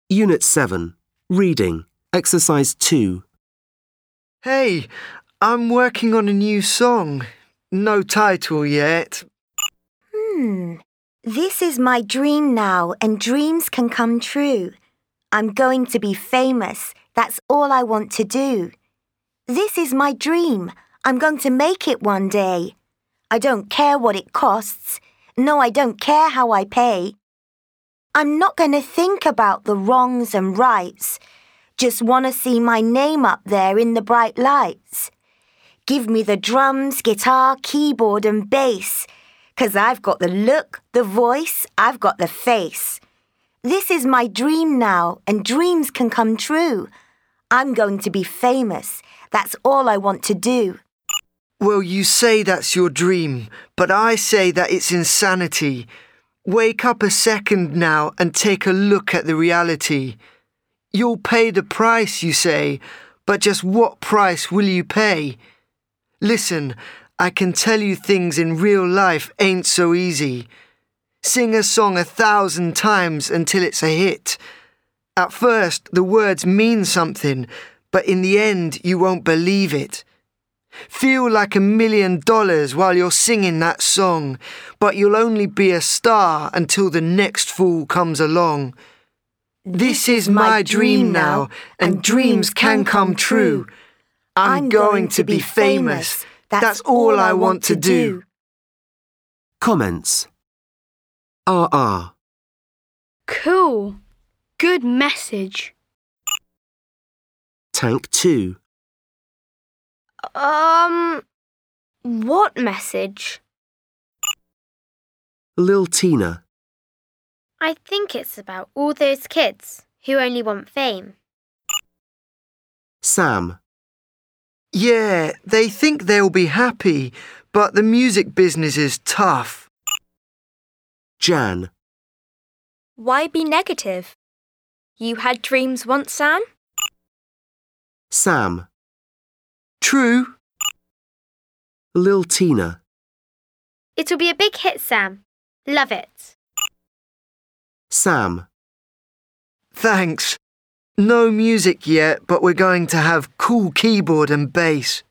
Unit 7. Reading. Exercise 2. Hey, I'm working on a new song. No title yet. This is my dream now, and dreams can come true. I'm going to be famous. That's all I want to do. This is my dream. I'm going to make it one day. I don't care what it costs. No, I don't care how I pay. I'm not going to think about the wrongs and rights. Just want to see my name up there in the bright lights. Give me the drums, guitar, keyboard and bass. 'Cause I've got the look, the voice, I've got the face. This is my dream now, and dreams can come true. I'm going to be famous. That's all I want to do. Well, you say that's your dream, but I say that it's insanity. Wake up a second now and take a look at the reality. You'll pay the price, you say, but just what price will you pay? Listen, I can tell you things in real life ain't so easy. Sing a song 1,000 times until it's a hit. At first, the words mean something, but in the end, you won't believe it. Feel like $1 million while you're singing that song, but you'll only be a star until the next fool comes along. This is my dream now, and dreams can come true. I'm going to be famous. That's all I want to do. Comments. RR. Cool. Good message. Tank 2. What message? Lil Tina. I think it's about all those kids who only want fame. Sam. Yeah, they think they'll be happy, but the music business is tough. Jan. Why be negative? You had dreams once, Sam? Sam. True. Lil Tina. It'll be a big hit, Sam. Love it. Sam. Thanks. No music yet, but we're going to have cool keyboard and bass.